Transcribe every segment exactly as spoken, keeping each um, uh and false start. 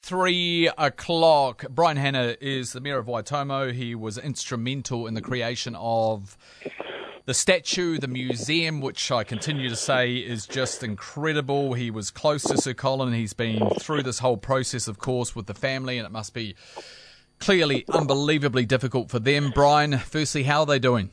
Three o'clock. Brian Hanna is the Mayor of Waitomo. He was instrumental in the creation of the statue, the museum, which I continue to say is just incredible. He was close to Sir Colin. He's been through this whole process, of course, with the family, and it must be clearly unbelievably difficult for them. Brian, firstly, how are they doing?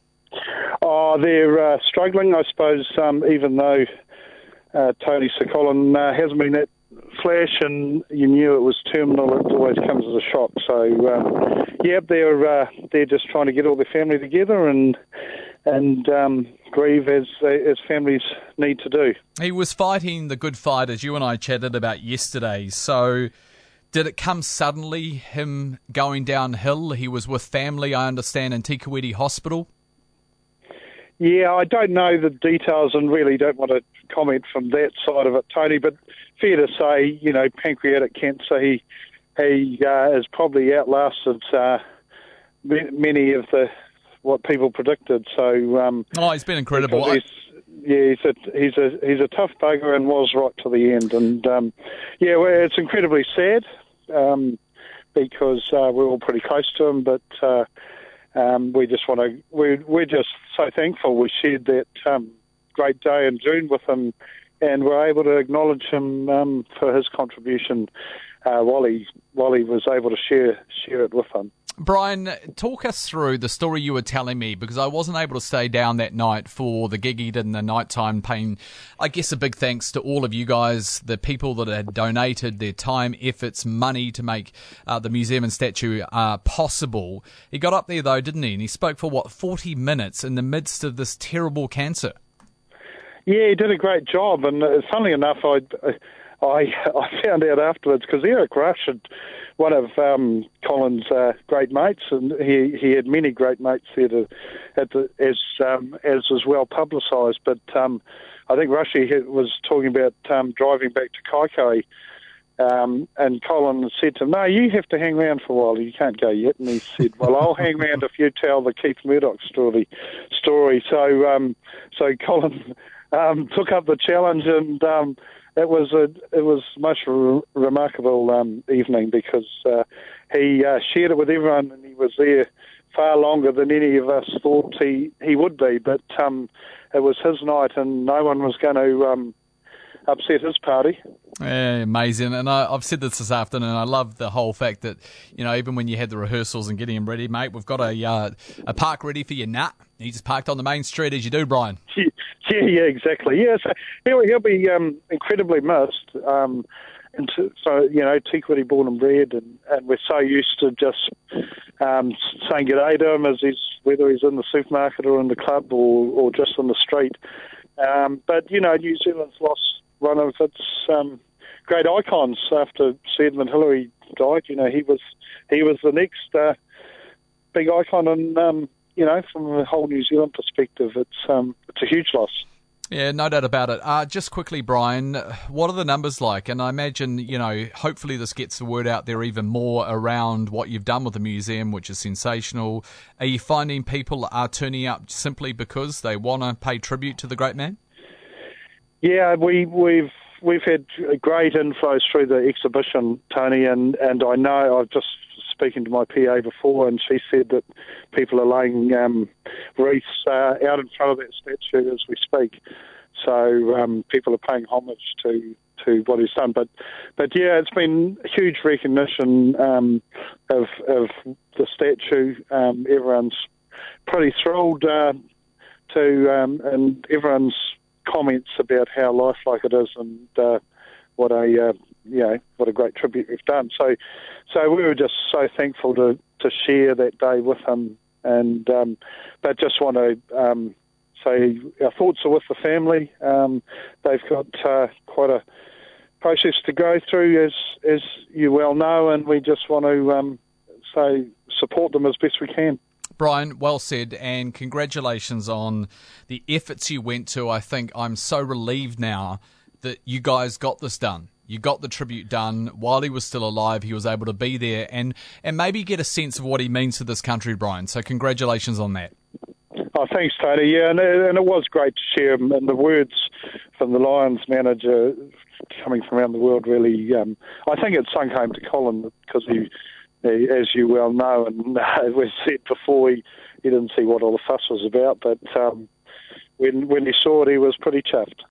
Oh, they're uh, struggling, I suppose, um, even though uh, Tony Sir Colin uh, hasn't been at flash and you knew it was terminal. It always comes as a shock. So, um, yeah, they're uh, they're just trying to get all their family together and and um, grieve as as families need to do. He was fighting the good fight, as you and I chatted about yesterday. So did it come suddenly, him going downhill? He was with family, I understand, in Te Kuiti Hospital. Yeah, I don't know the details and really don't want to comment from that side of it, Tony, but fair to say, you know, pancreatic cancer, he, he uh, has probably outlasted uh, many of the what people predicted. So, um, oh, he's been incredible. He's, yeah, he's a he's a he's a tough bugger and was right to the end. And um, yeah, well, it's incredibly sad um, because uh, we're all pretty close to him, but. Uh, Um, we just want to, we're, we're just so thankful we shared that um, great day in June with him and we're able to acknowledge him um, for his contribution uh, while, he, while he was able to share share it with them. Brian, talk us through the story you were telling me, because I wasn't able to stay down that night for the gig he did in the nighttime, paying, I guess, a big thanks to all of you guys, the people that had donated their time, efforts, money to make uh, the museum and statue uh, possible. He got up there, though, didn't he? And he spoke for, what, forty minutes in the midst of this terrible cancer. Yeah, he did a great job, and uh, funnily enough, I, I, I found out afterwards, because Eric Rush had one of um, Colin's uh, great mates, and he, he had many great mates there to, at the, as um, as was well publicised. But um, I think Rushy was talking about um, driving back to Kaikoai, um, and Colin said to him, "No, you have to hang around for a while. You can't go yet." And he said, "Well, I'll hang around if you tell the Keith Murdoch story." Story. So um, so Colin um, took up the challenge and. Um, It was a it was a most re- remarkable um, evening because uh, he uh, shared it with everyone and he was there far longer than any of us thought he, he would be. But um, it was his night and no one was going to um, upset his party. Yeah, amazing. And I, I've said this this afternoon. I love the whole fact that, you know, even when you had the rehearsals and getting him ready, mate, we've got a uh, a park ready for you. Nah, he just parked on the main street as you do, Brian. Yeah, yeah, yeah exactly. Yeah, so he'll, he'll be um, incredibly missed. Um, and so, so, you know, Te Kuiti born and bred, and, and we're so used to just um, saying g'day to him as he's, whether he's in the supermarket or in the club or, or just on the street. Um, but, you know, New Zealand's lost one of its um, great icons after Sir Edmund Hillary died. You know, he was he was the next uh, big icon, and um, you know, from a whole New Zealand perspective, it's um, it's a huge loss. Yeah, no doubt about it. Uh, just quickly, Brian, what are the numbers like? And I imagine, you know, hopefully this gets the word out there even more around what you've done with the museum, which is sensational. Are you finding people are turning up simply because they want to pay tribute to the great man? Yeah, we, we've we've had great inflows through the exhibition, Tony, and, and I know I've just speaking to my P A before, and she said that people are laying um, wreaths uh, out in front of that statue as we speak. So um, people are paying homage to, to what he's done. But but yeah, it's been huge recognition um, of of the statue. Um, everyone's pretty thrilled uh, to, um, and everyone's comments about how lifelike it is and uh, what a uh, you know what a great tribute we've done. So so we were just so thankful to, to share that day with him, and um, but just want to um, say our thoughts are with the family. Um, they've got uh, quite a process to go through, as as you well know, and we just want to um, say support them as best we can. Brian, well said, and congratulations on the efforts you went to. I think I'm so relieved now that you guys got this done. You got the tribute done while he was still alive. He was able to be there and, and maybe get a sense of what he means to this country, Brian. So congratulations on that. Oh, thanks, Tony. Yeah, and, and it was great to share, and the words from the Lions manager coming from around the world really, um, I think it sunk home to Colin because he, he, as you well know, and uh, we've said before, he, he didn't see what all the fuss was about, but um, when when he saw it, he was pretty chuffed.